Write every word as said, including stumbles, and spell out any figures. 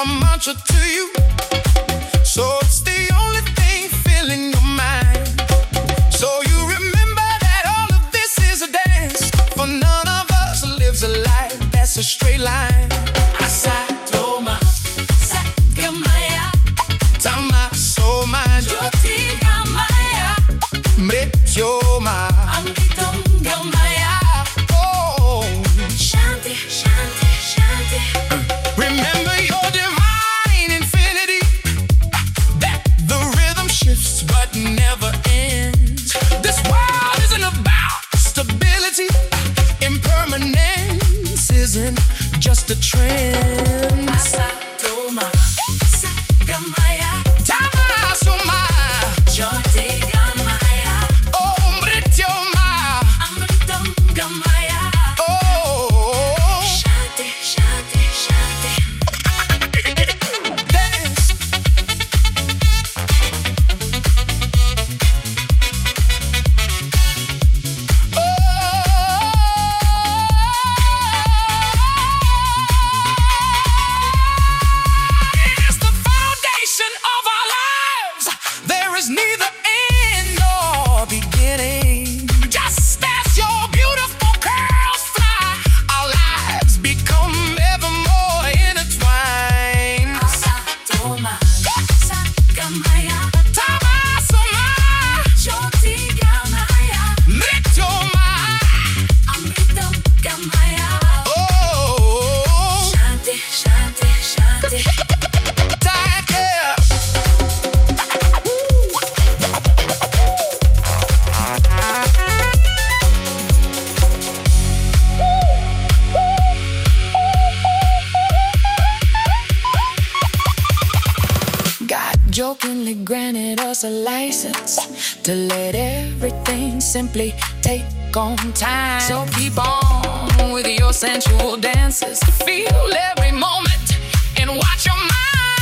a mantra to you. So it's the only thing filling your mind. So you remember that all of this is a dance. For none of us lives a life that's a straight line. Asatoma, Sakamaya, Tama Soma, Jyoti Gamaya, Mrityoma, Amritam Gamaya. Oh, Shanti, Shanti, Shanti. Remember your divine infinity, that the rhythm shifts but never ends. This world isn't about stability. Impermanence isn't just a trend. Asatoma, Sakamaya, Tamasoma, Jyoti Gamaya. Oh, Mrityoma, Amritam Gamaya. Oh, Shanti, Shanti, Shanti. Dance. It's the foundation of our lives. There is neither end nor beginning. Just as your beautiful curls fly, our lives become ever more intertwined. Asatoma, Sakamaya, Tamasoma, Jyoti Gamaya, Mrityoma, Amritam Gamaya. Oh, Shanti, Shanti, Shanti. Take care. God jokingly granted us a license to let everything simply take on time. So keep on with your sensual dances. Feel every moment and watch your mind